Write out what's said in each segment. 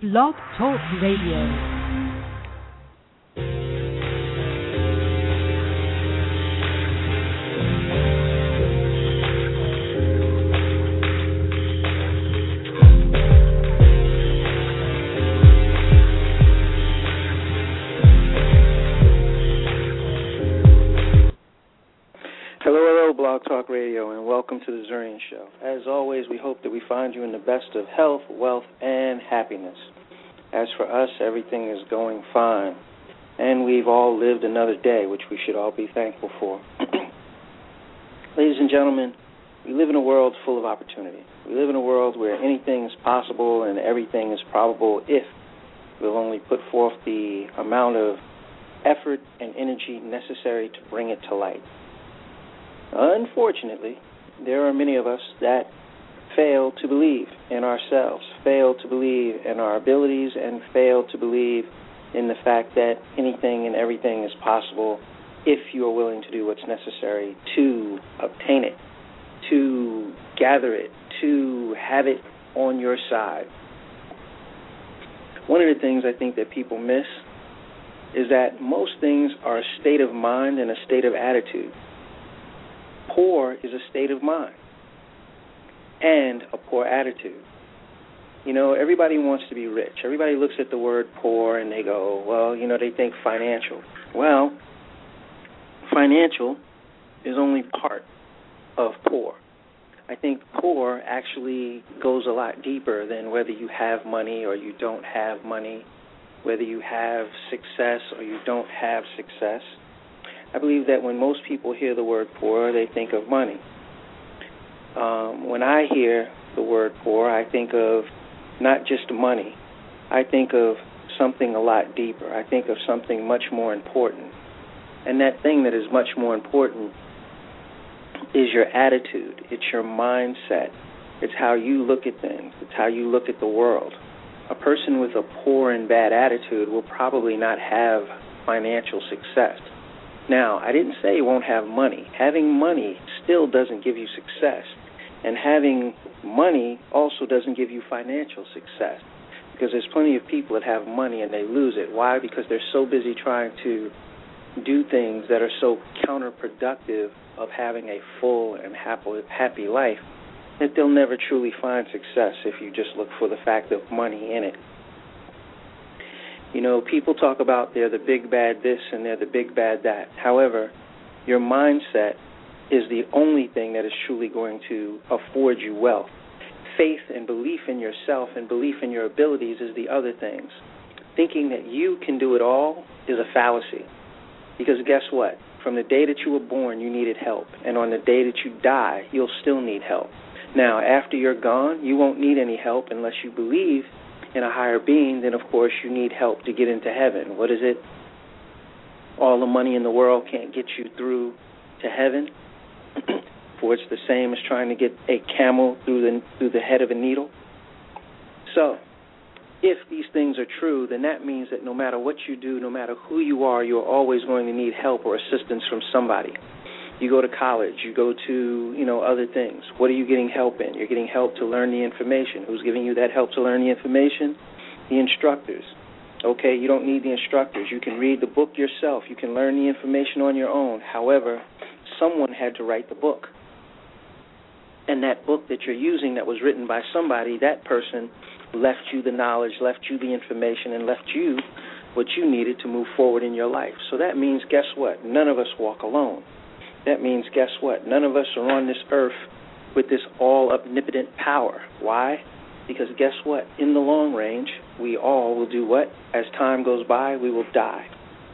Blog Talk Radio. Blog Talk Radio, and welcome to the Zurian Show. As always, we hope that we find you in the best of health, wealth, and happiness. As for us, everything is going fine, and we've all lived another day, which we should all be thankful for. Ladies and gentlemen, we live in a world full of opportunity. We live in a world where anything is possible and everything is probable if we'll only put forth the amount of effort and energy necessary to bring it to light. Unfortunately, there are many of us that fail to believe in ourselves, fail to believe in our abilities, and fail to believe in the fact that anything and everything is possible if you are willing to do what's necessary to obtain it, to gather it, to have it on your side. One of the things I think that people miss is that most things are a state of mind and a state of attitude. Poor is a state of mind and a poor attitude. You know, everybody wants to be rich. Everybody looks at the word poor and they go, well, you know, they think financial. Well, financial is only part of poor. I think poor actually goes a lot deeper than whether you have money or you don't have money, whether you have success or you don't have success. I believe that when most people hear the word poor, they think of money. When I hear the word poor, I think of not just money. I think of something a lot deeper. I think of something much more important. And that thing that is much more important is your attitude. It's your mindset. It's how you look at things. It's how you look at the world. A person with a poor and bad attitude will probably not have financial success. Now, I didn't say you won't have money. Having money still doesn't give you success. And having money also doesn't give you financial success. Because there's plenty of people that have money and they lose it. Why? Because they're so busy trying to do things that are so counterproductive of having a full and happy life that they'll never truly find success if you just look for the fact of money in it. You know, people talk about they're the big bad this and they're the big bad that. However, your mindset is the only thing that is truly going to afford you wealth. Faith and belief in yourself and belief in your abilities is the other things. Thinking that you can do it all is a fallacy. Because guess what? From the day that you were born, you needed help. And on the day that you die, you'll still need help. Now, after you're gone, you won't need any help unless you believe in a higher being. Then, of course, you need help to get into heaven. What is it? All the money in the world can't get you through to heaven. For it's the same as trying to get a camel through the head of a needle. So, if these things are true, then that means that no matter what you do, no matter who you are, you're always going to need help or assistance from somebody. You go to college, you go to, other things. What are you getting help in? You're getting help to learn the information. Who's giving you that help to learn the information? The instructors. Okay, you don't need the instructors. You can read the book yourself. You can learn the information on your own. However, someone had to write the book. And that book that you're using that was written by somebody, that person left you the knowledge, left you the information, and left you what you needed to move forward in your life. So that means, guess what? None of us walk alone. That means, guess what? None of us are on this earth with this all-omnipotent power. Why? Because guess what? In the long range, we all will do what? As time goes by, we will die.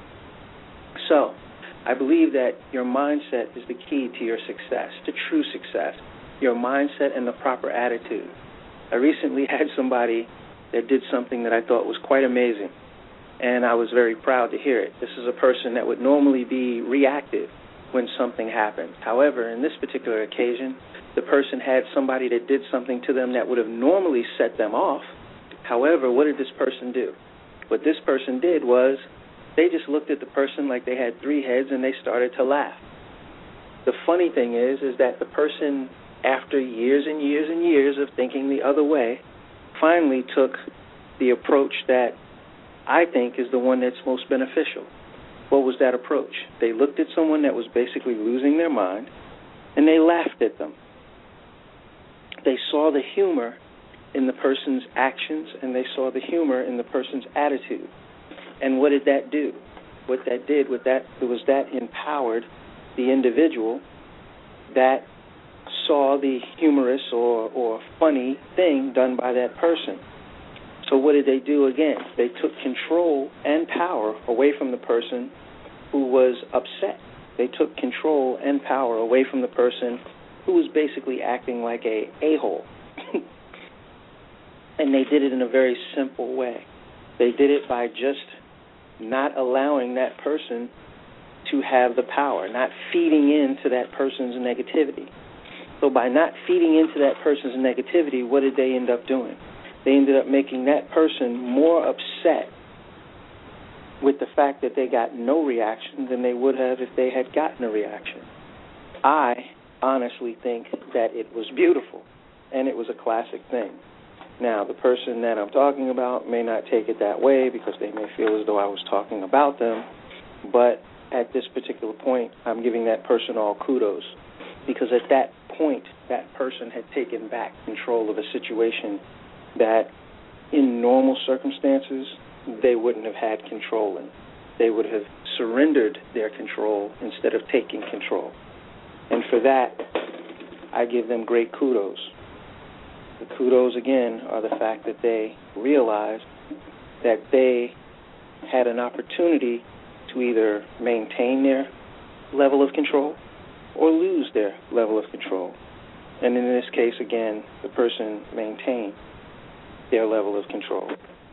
So, I believe that your mindset is the key to your success, to true success. Your mindset and the proper attitude. I recently had somebody that did something that I thought was quite amazing, and I was very proud to hear it. This is a person that would normally be reactive when something happened. However, in this particular occasion, the person had somebody that did something to them that would have normally set them off. However, what did this person do? What this person did was they just looked at the person like they had three heads and they started to laugh. The funny thing is that the person, after years and years and years of thinking the other way, finally took the approach that I think is the one that's most beneficial. What was that approach? They looked at someone that was basically losing their mind, and they laughed at them. They saw the humor in the person's actions, and they saw the humor in the person's attitude. And what did that do? What that did was that empowered the individual that saw the humorous or funny thing done by that person. So what did they do again? They took control and power away from the person who was upset. They took control and power away from the person who was basically acting like a a-hole. And they did it in a very simple way. They did it by just not allowing that person to have the power, not feeding into that person's negativity. So by not feeding into that person's negativity, what did they end up doing? They ended up making that person more upset with the fact that they got no reaction than they would have if they had gotten a reaction. I honestly think that it was beautiful, and it was a classic thing. Now, the person that I'm talking about may not take it that way because they may feel as though I was talking about them, but at this particular point, I'm giving that person all kudos because at that point, that person had taken back control of a situation that in normal circumstances, they wouldn't have had control in. They would have surrendered their control instead of taking control. And for that, I give them great kudos. The kudos, again, are the fact that they realized that they had an opportunity to either maintain their level of control or lose their level of control. And in this case, again, the person maintained their level of control.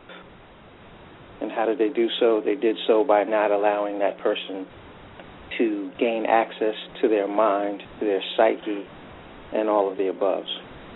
And how did they do so? They did so by not allowing that person to gain access to their mind, to their psyche, and all of the aboves.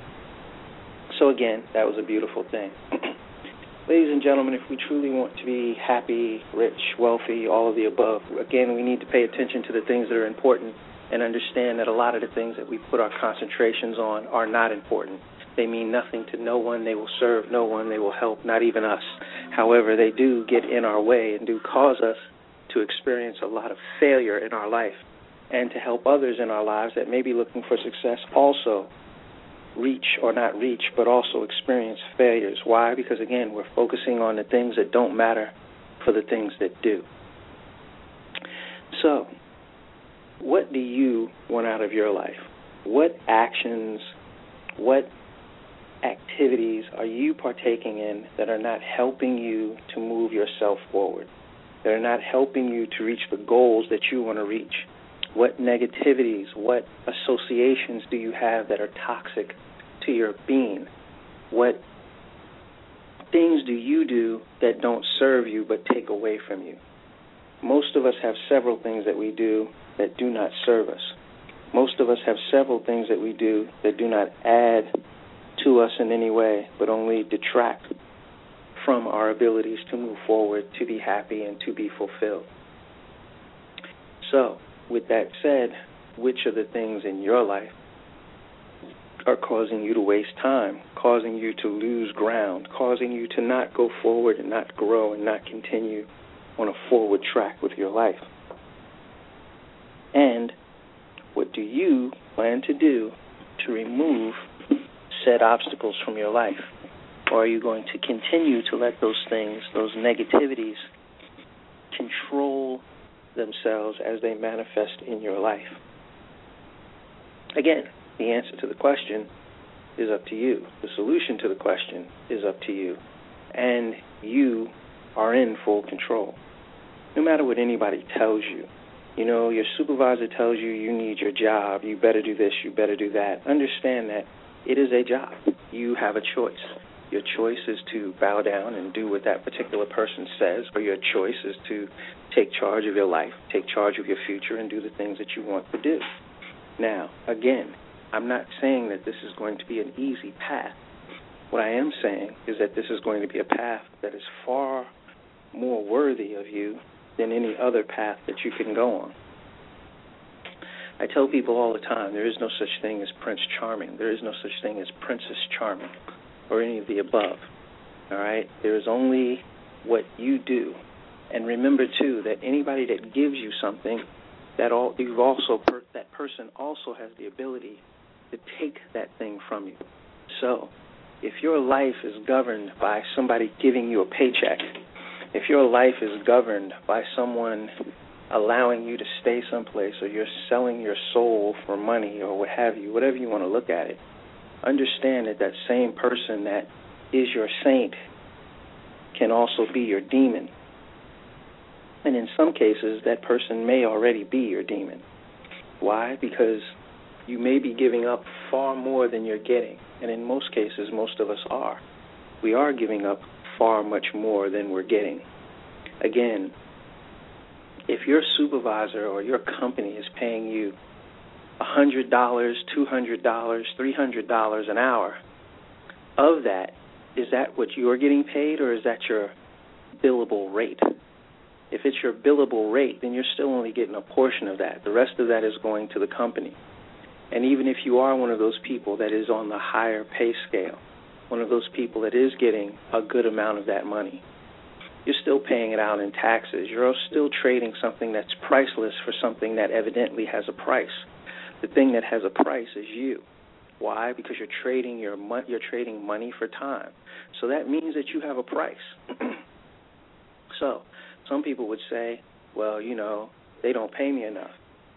So again, that was a beautiful thing. Ladies and gentlemen, if we truly want to be happy, rich, wealthy, all of the above, again, we need to pay attention to the things that are important and understand that a lot of the things that we put our concentrations on are not important. They mean nothing to no one. They will serve no one. They will help not even us. However, they do get in our way and do cause us to experience a lot of failure in our life and to help others in our lives that may be looking for success also reach or not reach, but also experience failures. Why? Because, again, we're focusing on the things that don't matter for the things that do. So, what do you want out of your life? What actions, what activities are you partaking in that are not helping you to move yourself forward, that are not helping you to reach the goals that you want to reach? What negativities, what associations do you have that are toxic to your being? What things do you do that don't serve you but take away from you? Most of us have several things that we do that do not serve us. Most of us have several things that we do that do not add to us in any way, but only detract from our abilities to move forward, to be happy, and to be fulfilled. So, with that said, which of the things in your life are causing you to waste time, causing you to lose ground, causing you to not go forward and not grow and not continue on a forward track with your life? And what do you plan to do to remove said obstacles from your life? Or are you going to continue to let those things, those negativities, control themselves as they manifest in your life? Again, the answer to the question is up to you. The solution to the question is up to you. And you are in full control. No matter what anybody tells you, you know, your supervisor tells you you need your job, you better do this, you better do that. Understand that it is a job. You have a choice. Your choice is to bow down and do what that particular person says, or your choice is to take charge of your life, take charge of your future, and do the things that you want to do. Now, again, I'm not saying that this is going to be an easy path. What I am saying is that this is going to be a path that is far more worthy of you than any other path that you can go on. I tell people all the time, there is no such thing as Prince Charming. There is no such thing as Princess Charming or any of the above. All right? There is only what you do. And remember, too, that anybody that gives you something, that person also has the ability to take that thing from you. So if your life is governed by somebody giving you a paycheck, if your life is governed by someone allowing you to stay someplace, or you're selling your soul for money or what have you, whatever you want to look at it, understand that that same person that is your saint can also be your demon. And in some cases, that person may already be your demon. Why? Because you may be giving up far more than you're getting. And in most cases, most of us are. We are giving up far much more than we're getting. Again, if your supervisor or your company is paying you $100, $200, $300 an hour, of that, is that what you're getting paid, or is that your billable rate? If it's your billable rate, then you're still only getting a portion of that. The rest of that is going to the company. And even if you are one of those people that is on the higher pay scale, one of those people that is getting a good amount of that money, you're still paying it out in taxes. You're still trading something that's priceless for something that evidently has a price. The thing that has a price is you. Why? Because you're trading money for time. So that means that you have a price. So some people would say, well, they don't pay me enough.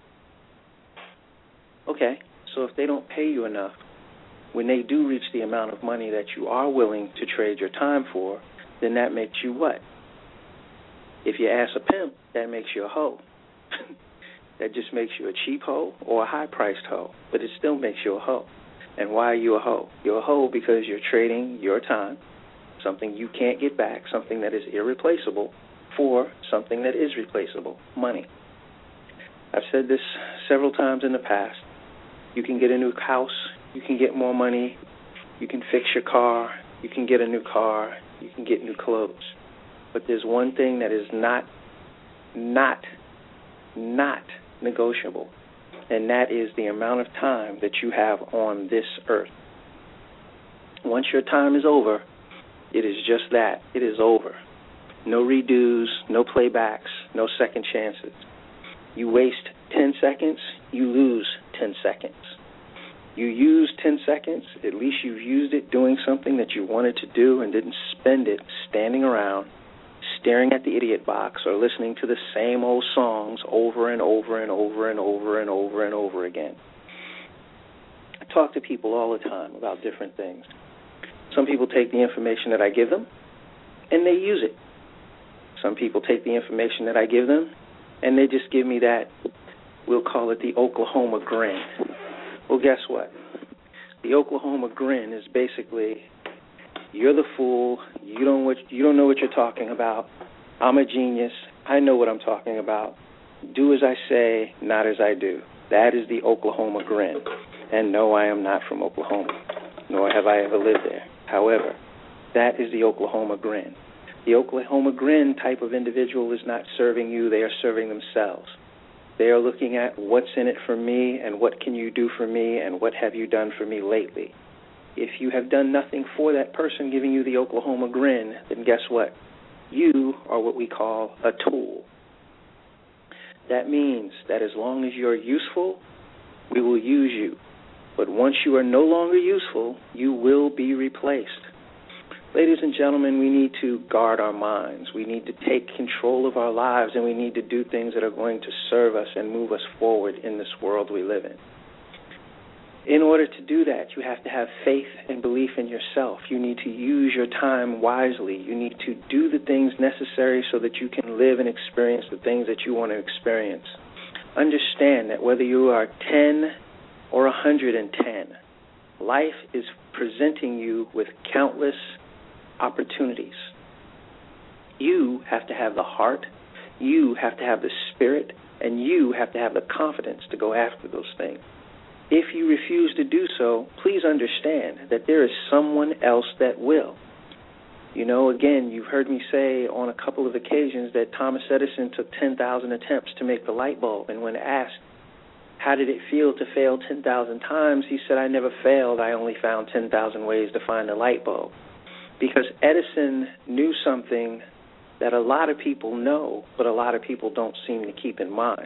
Okay, so if they don't pay you enough, when they do reach the amount of money that you are willing to trade your time for, then that makes you what? If you ask a pimp, that makes you a hoe. That just makes you a cheap hoe or a high-priced hoe, but it still makes you a hoe. And why are you a hoe? You're a hoe because you're trading your time, something you can't get back, something that is irreplaceable, for something that is replaceable, money. I've said this several times in the past. You can get a new house, you can get more money, you can fix your car, you can get a new car, you can get new clothes. But there's one thing that is not negotiable, and that is the amount of time that you have on this earth. Once your time is over, it is just that. It is over. No redos, no playbacks, no second chances. You waste 10 seconds, you lose 10 seconds. You use 10 seconds, at least you've used it doing something that you wanted to do and didn't spend it standing around, staring at the idiot box or listening to the same old songs over and over and over and over and over and over again. I talk to people all the time about different things. Some people take the information that I give them and they use it. Some people take the information that I give them and they just give me that, we'll call it the Oklahoma grin. Well, guess what? The Oklahoma grin is basically, you're the fool, you don't know what you're talking about, I'm a genius, I know what I'm talking about, do as I say, not as I do. That is the Oklahoma grin. And no, I am not from Oklahoma, nor have I ever lived there. However, that is the Oklahoma grin. The Oklahoma grin type of individual is not serving you, they are serving themselves. They are looking at what's in it for me and what can you do for me and what have you done for me lately. If you have done nothing for that person giving you the Oklahoma grin, then guess what? You are what we call a tool. That means that as long as you're useful, we will use you. But once you are no longer useful, you will be replaced. Ladies and gentlemen, we need to guard our minds. We need to take control of our lives, and we need to do things that are going to serve us and move us forward in this world we live in. In order to do that, you have to have faith and belief in yourself. You need to use your time wisely. You need to do the things necessary so that you can live and experience the things that you want to experience. Understand that whether you are 10 or 110, life is presenting you with countless opportunities. You have to have the heart, you have to have the spirit, and you have to have the confidence to go after those things. If you refuse to do so, please understand that there is someone else that will. Again, you've heard me say on a couple of occasions that Thomas Edison took 10,000 attempts to make the light bulb, and when asked, how did it feel to fail 10,000 times, he said, I never failed, I only found 10,000 ways to find the light bulb. Because Edison knew something that a lot of people know, but a lot of people don't seem to keep in mind.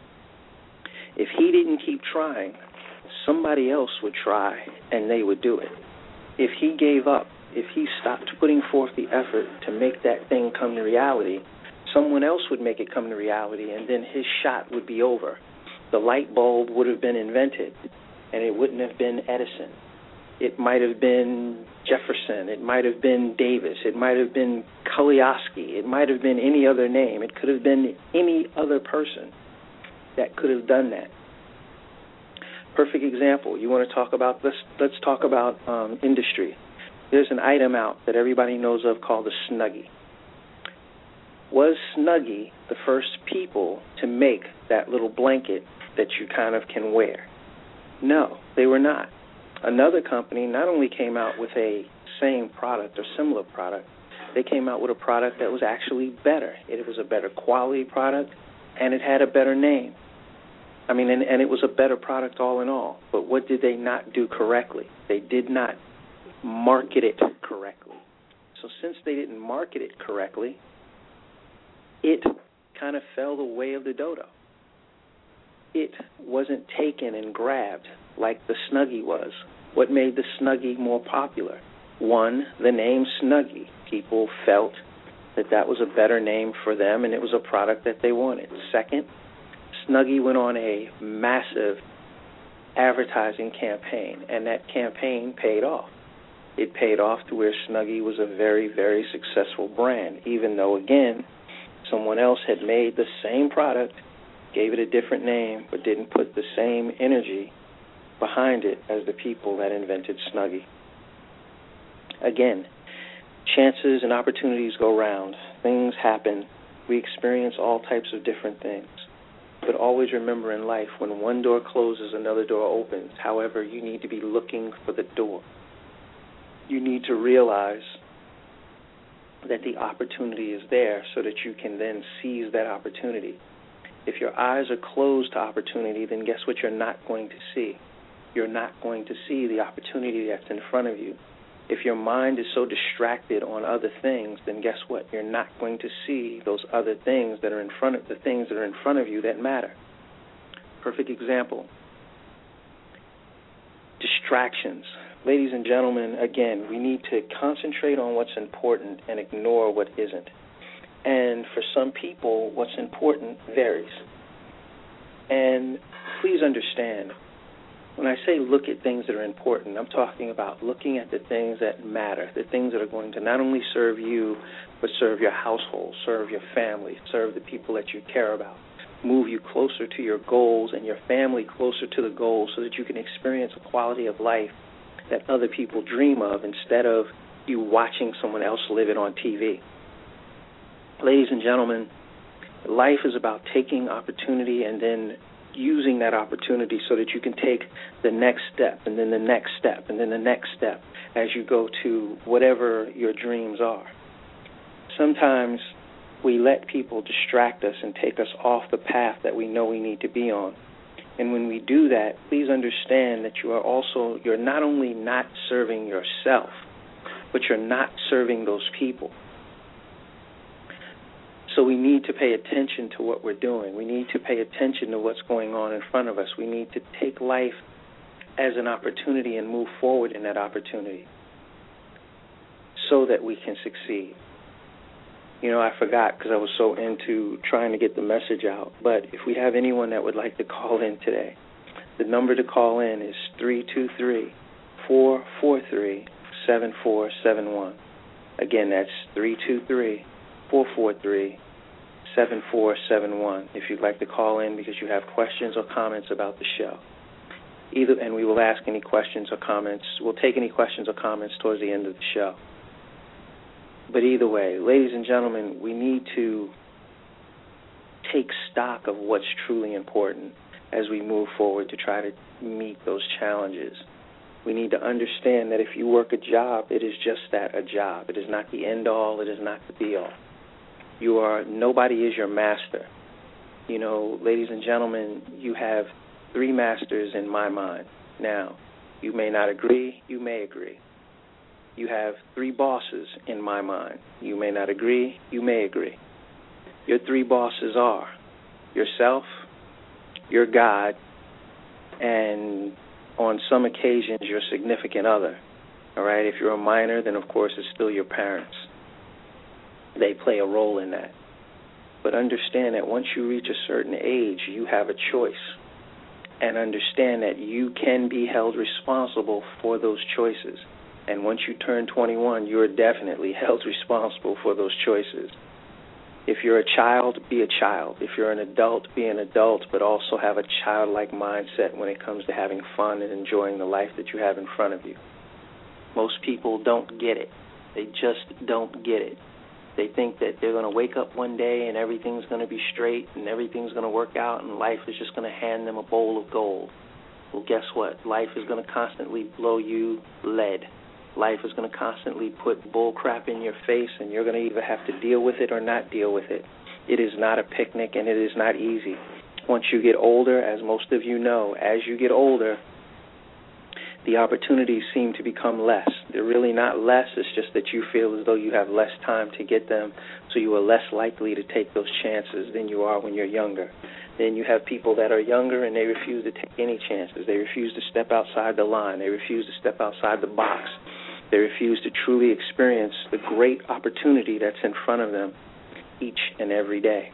If he didn't keep trying, somebody else would try and they would do it. If he gave up, if he stopped putting forth the effort to make that thing come to reality, someone else would make it come to reality, and then his shot would be over. The light bulb would have been invented, and it wouldn't have been Edison. It might have been Jefferson. It might have been Davis. It might have been Koliaski. It might have been any other name. It could have been any other person that could have done that. Perfect example. You want to talk about this? Let's talk about industry. There's an item out that everybody knows of called the Snuggie. Was Snuggie the first people to make that little blanket that you kind of can wear? No, they were not. Another company not only came out with a same product or similar product, they came out with a product that was actually better. It was a better quality product, and it had a better name. And it was a better product all in all. But what did they not do correctly? They did not market it correctly. So since they didn't market it correctly, it kind of fell the way of the dodo. It wasn't taken and grabbed like the Snuggie was. What made the Snuggie more popular? One, the name Snuggie. People felt that was a better name for them, and it was a product that they wanted. Second, Snuggie went on a massive advertising campaign, and that campaign paid off. It paid off to where Snuggie was a very, very successful brand, even though, again, someone else had made the same product, gave it a different name, but didn't put the same energy behind it as the people that invented Snuggie. Again, chances and opportunities go round. Things happen. We experience all types of different things. But always remember in life, when one door closes, another door opens. However, you need to be looking for the door. You need to realize that the opportunity is there so that you can then seize that opportunity. If your eyes are closed to opportunity, then guess what you're not going to see? You're not going to see the opportunity that's in front of you. If your mind is so distracted on other things, then guess what? You're not going to see those other things that are in front of the things that are in front of you that matter. Perfect example. Distractions. Ladies and gentlemen, again, we need to concentrate on what's important and ignore what isn't. And for some people, what's important varies. And please understand, when I say look at things that are important, I'm talking about looking at the things that matter, the things that are going to not only serve you, but serve your household, serve your family, serve the people that you care about, move you closer to your goals and your family closer to the goals so that you can experience a quality of life that other people dream of instead of you watching someone else live it on TV. Ladies and gentlemen, life is about taking opportunity and then using that opportunity so that you can take the next step and then the next step and then the next step as you go to whatever your dreams are. Sometimes we let people distract us and take us off the path that we know we need to be on. And when we do that, please understand that you're not only not serving yourself, but you're not serving those people. So we need to pay attention to what we're doing. We need to pay attention to what's going on in front of us. We need to take life as an opportunity and move forward in that opportunity so that we can succeed. I forgot because I was so into trying to get the message out. But if we have anyone that would like to call in today, the number to call in is 323-443-7471. Again, that's 323-443-7471 if you'd like to call in because you have questions or comments about the show. And we will ask any questions or comments. We'll take any questions or comments towards the end of the show. But either way, ladies and gentlemen, we need to take stock of what's truly important as we move forward to try to meet those challenges. We need to understand that if you work a job, it is just that, a job. It is not the end all. It is not the be all. Nobody is your master. Ladies and gentlemen, you have 3 masters in my mind. Now, you may not agree. You may agree. You have three bosses in my mind. You may not agree. You may agree. Your three bosses are yourself, your God, and on some occasions your significant other. All right? If you're a minor, then of course it's still your parents. They play a role in that. But understand that once you reach a certain age, you have a choice. And understand that you can be held responsible for those choices. And once you turn 21, you're definitely held responsible for those choices. If you're a child, be a child. If you're an adult, be an adult, but also have a childlike mindset when it comes to having fun and enjoying the life that you have in front of you. Most people don't get it. They just don't get it. They think that they're going to wake up one day and everything's going to be straight and everything's going to work out and life is just going to hand them a bowl of gold. Well, guess what? Life is going to constantly blow you lead. Life is going to constantly put bull crap in your face, and you're going to either have to deal with it or not deal with it. It is not a picnic, and it is not easy. Once you get older, as most of you know, as you get older, the opportunities seem to become less. They're really not less. It's just that you feel as though you have less time to get them, so you are less likely to take those chances than you are when you're younger. Then you have people that are younger, and they refuse to take any chances. They refuse to step outside the line. They refuse to step outside the box. They refuse to truly experience the great opportunity that's in front of them each and every day.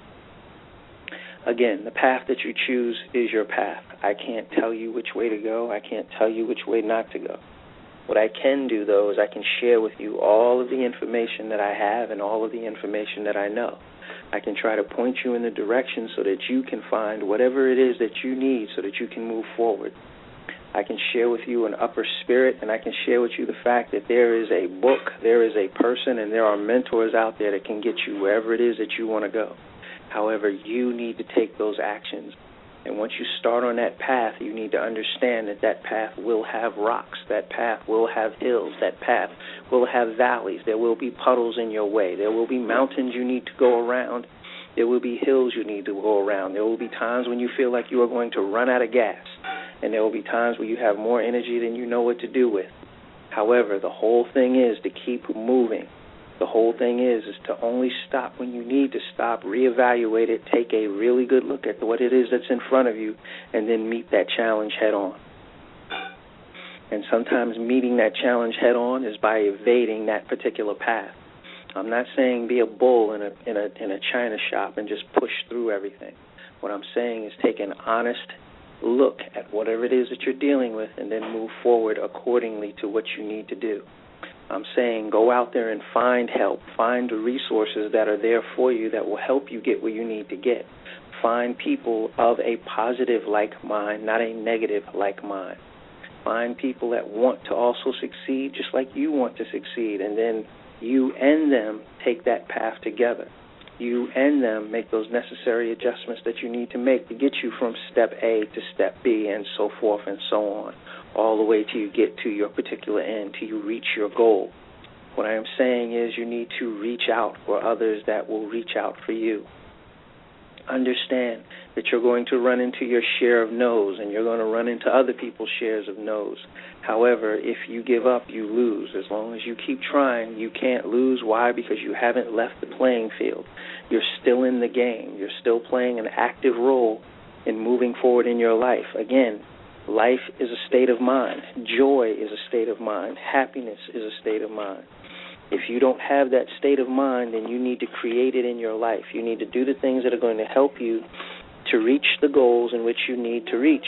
Again, the path that you choose is your path. I can't tell you which way to go. I can't tell you which way not to go. What I can do, though, is I can share with you all of the information that I have and all of the information that I know. I can try to point you in the direction so that you can find whatever it is that you need so that you can move forward. I can share with you an upper spirit, and I can share with you the fact that there is a book, there is a person, and there are mentors out there that can get you wherever it is that you want to go. However, you need to take those actions. And once you start on that path, you need to understand that that path will have rocks, that path will have hills, that path will have valleys. There will be puddles in your way. There will be mountains you need to go around. There will be hills you need to go around. There will be times when you feel like you are going to run out of gas. And there will be times where you have more energy than you know what to do with. However, the whole thing is to keep moving. The whole thing is to only stop when you need to stop, reevaluate it, take a really good look at what it is that's in front of you, and then meet that challenge head on. And sometimes meeting that challenge head on is by evading that particular path. I'm not saying be a bull in a china shop and just push through everything. What I'm saying is take an honest look at whatever it is that you're dealing with and then move forward accordingly to what you need to do. I'm saying go out there and find help. Find the resources that are there for you that will help you get where you need to get. Find people of a positive like mind, not a negative like mind. Find people that want to also succeed just like you want to succeed, and then you and them take that path together. You and them make those necessary adjustments that you need to make to get you from step A to step B and so forth and so on, all the way till you get to your particular end, till you reach your goal. What I am saying is you need to reach out for others that will reach out for you. Understand that you're going to run into your share of no's and you're going to run into other people's shares of no's. However, if you give up, you lose. As long as you keep trying, you can't lose. Why? Because you haven't left the playing field. You're still in the game. You're still playing an active role in moving forward in your life. Again, life is a state of mind. Joy is a state of mind. Happiness is a state of mind. If you don't have that state of mind, then you need to create it in your life. You need to do the things that are going to help you to reach the goals in which you need to reach.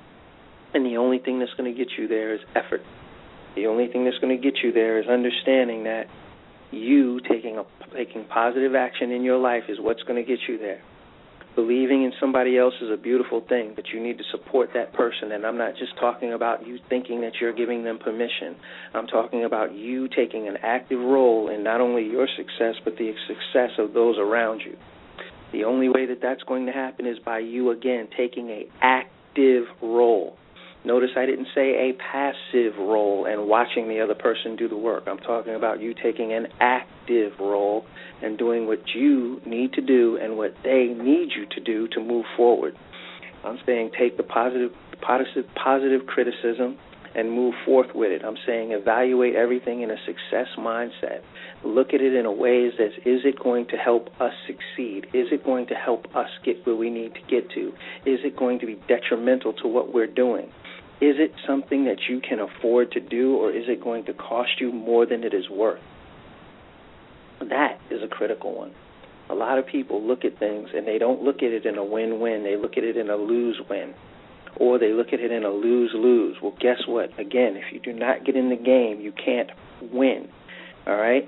And the only thing that's going to get you there is effort. The only thing that's going to get you there is understanding that you taking positive action in your life is what's going to get you there. Believing in somebody else is a beautiful thing, but you need to support that person. And I'm not just talking about you thinking that you're giving them permission. I'm talking about you taking an active role in not only your success, but the success of those around you. The only way that that's going to happen is by you, again, taking an active role. Notice I didn't say a passive role and watching the other person do the work. I'm talking about you taking an active role and doing what you need to do and what they need you to do to move forward. I'm saying take the positive criticism and move forth with it. I'm saying evaluate everything in a success mindset. Look at it in a way as, is it going to help us succeed? Is it going to help us get where we need to get to? Is it going to be detrimental to what we're doing? Is it something that you can afford to do, or is it going to cost you more than it is worth? That is a critical one. A lot of people look at things and they don't look at it in a win-win. They look at it in a lose-win, or they look at it in a lose-lose. Well, guess what? Again, if you do not get in the game, you can't win. All right?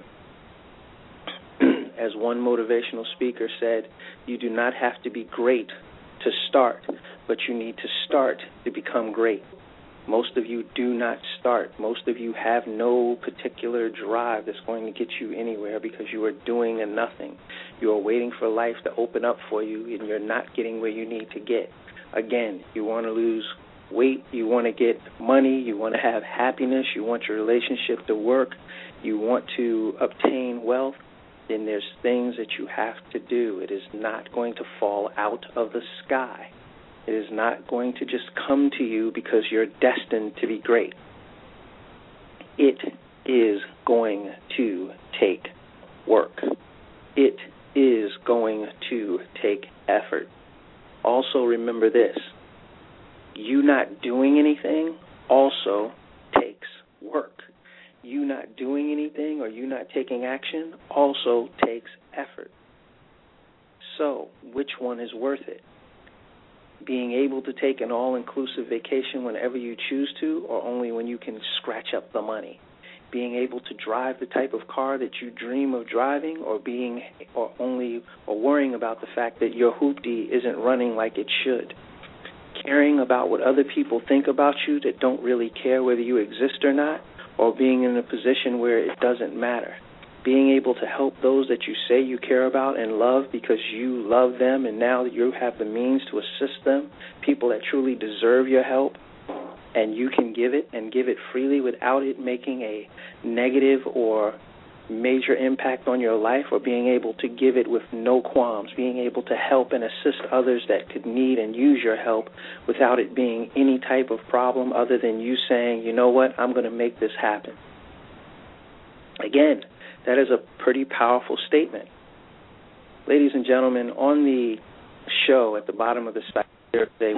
As one motivational speaker said, you do not have to be great to start, but you need to start to become great. Most of you do not start. Most of you have no particular drive that's going to get you anywhere because you are doing a nothing. You are waiting for life to open up for you, and you're not getting where you need to get. Again, you want to lose weight, you want to get money, you want to have happiness, you want your relationship to work, you want to obtain wealth, then there's things that you have to do. It is not going to fall out of the sky. It is not going to just come to you because you're destined to be great. It is going to take work. It is going to take effort. Also remember this, you not doing anything also takes work. You not doing anything or you not taking action also takes effort. So, which one is worth it? Being able to take an all-inclusive vacation whenever you choose to, or only when you can scratch up the money? Being able to drive the type of car that you dream of driving, or worrying about the fact that your hoopty isn't running like it should? Caring about what other people think about you that don't really care whether you exist or not, or being in a position where it doesn't matter? Being able to help those that you say you care about and love because you love them and now you have the means to assist them, people that truly deserve your help, and you can give it and give it freely without it making a negative or major impact on your life, or being able to give it with no qualms, being able to help and assist others that could need and use your help without it being any type of problem other than you saying, you know what, I'm going to make this happen. Again, that is a pretty powerful statement. Ladies and gentlemen, on the show at the bottom of the site today,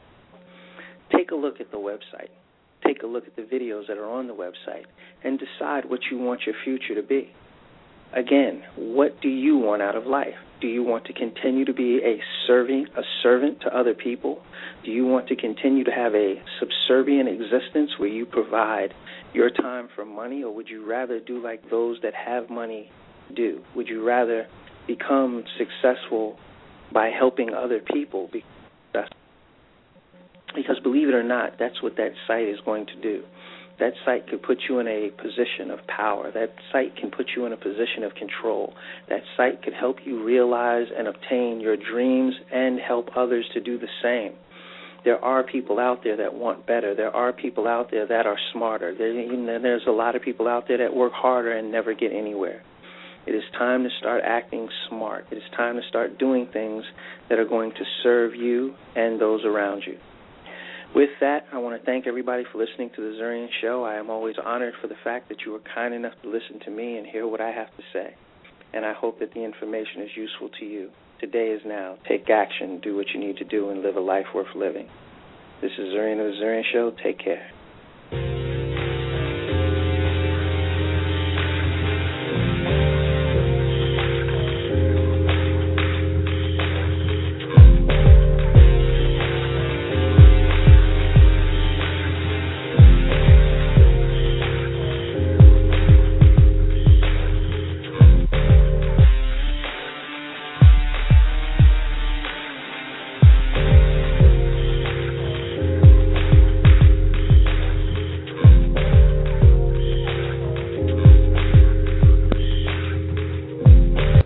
take a look at the website. Take a look at the videos that are on the website and decide what you want your future to be. Again, what do you want out of life? Do you want to continue to be a servant to other people? Do you want to continue to have a subservient existence where you provide your time for money, or would you rather do like those that have money do? Would you rather become successful by helping other people? Because believe it or not, that's what that site is going to do. That site could put you in a position of power. That site can put you in a position of control. That site could help you realize and obtain your dreams and help others to do the same. There are people out there that want better. There are people out there that are smarter. There's a lot of people out there that work harder and never get anywhere. It is time to start acting smart. It is time to start doing things that are going to serve you and those around you. With that, I want to thank everybody for listening to The Zurian Show. I am always honored for the fact that you were kind enough to listen to me and hear what I have to say. And I hope that the information is useful to you. Today is now. Take action, do what you need to do, and live a life worth living. This is Zurian of The Zurian Show. Take care.